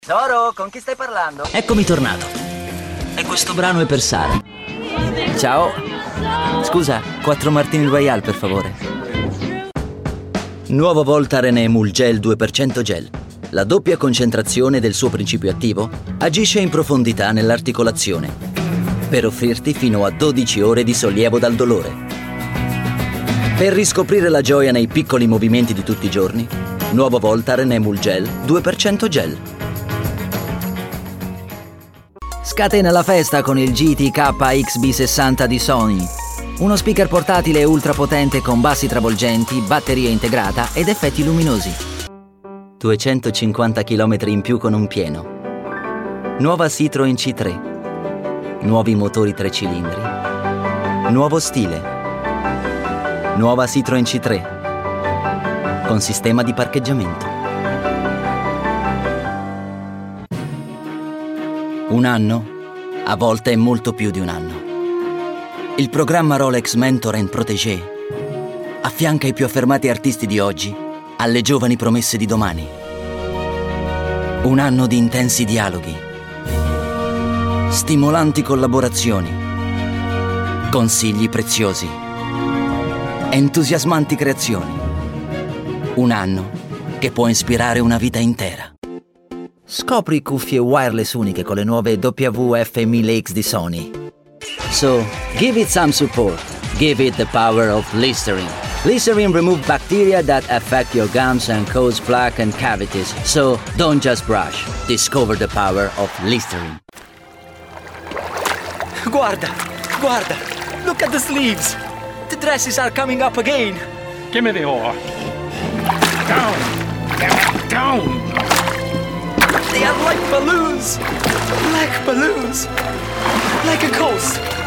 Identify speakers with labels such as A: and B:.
A: Toro, con chi stai parlando?
B: Eccomi tornato. E questo brano è per Sara. Ciao. Scusa, 4 Martini Royale per favore. Nuovo Voltaren Emul Gel 2% Gel. La doppia concentrazione del suo principio attivo agisce in profondità nell'articolazione per offrirti fino a 12 ore di sollievo dal dolore. Per riscoprire la gioia nei piccoli movimenti di tutti i giorni, nuovo Voltaren Emul Gel 2% Gel. Scatena la festa con il GT KXB60 di Sony. Uno speaker portatile ultra potente con bassi travolgenti, batteria integrata ed effetti luminosi. 250 km in più con un pieno. Nuova Citroen C3. Nuovi motori 3 cilindri. Nuovo stile. Nuova Citroen C3. Con sistema di parcheggiamento. Un anno, a volte è molto più di un anno. Il programma Rolex Mentor and Protégé affianca i più affermati artisti di oggi alle giovani promesse di domani. Un anno di intensi dialoghi, stimolanti collaborazioni, consigli preziosi, entusiasmanti creazioni. Un anno che può ispirare una vita intera. Scopri cuffie wireless uniche con le nuove WF-1000X di Sony. So, give it some support. Give it the power of Listerine. Listerine removes bacteria that affect your gums and cause plaque and cavities. So, don't just brush. Discover the power of Listerine.
C: Guarda! Look at the sleeves! The dresses are coming up again!
D: Give me the oar. Down!
C: They are like balloons! Black balloons! Like a coast!